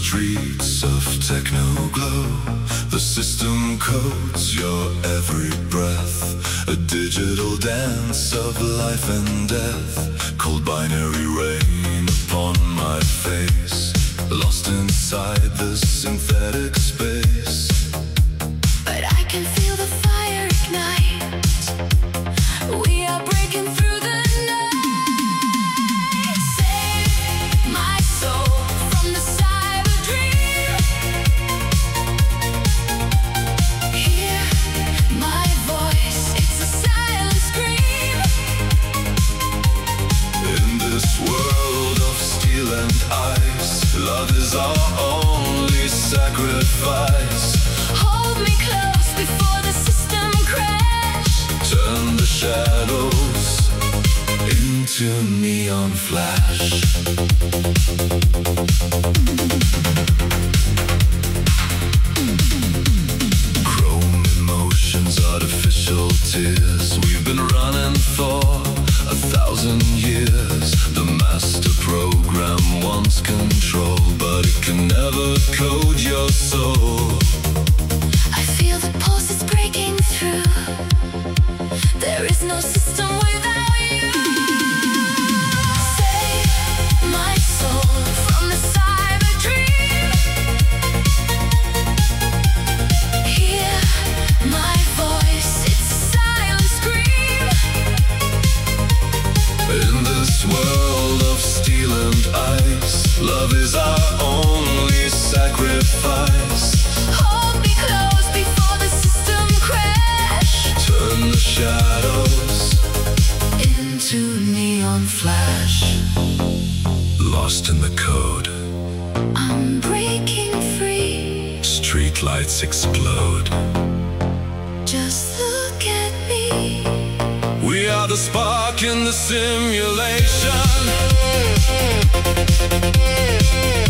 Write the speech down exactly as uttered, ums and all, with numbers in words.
streets of techno glow. The system codes your every breath, a digital dance of life and death. Cold binary rain upon my face, lost inside this synthetic space. But I can feel the fire ignite. We are breaking through the night. Save my soul from the cyber dream. Hear my voice, it's a silent scream. In this world of steel and ice, love is our only sacrifice. Hold me close before the system crash. Turn the shadows into neon flash. Chrome emotions, artificial tears. We've been running for a thousand years. The master program wants control, but it can never code your soul. I feel the pulse is breaking through. There is no system without you. Save my soul from the cyber dream. Hear my voice, it's a silent scream. In this world of steel and ice, love is our only sacrifice. Hold me close before the system crash. Turn the shadows Into neon flash. lost in the code. I'm breaking free. Street lights explode. Just look at me. We are the spark in the simulation.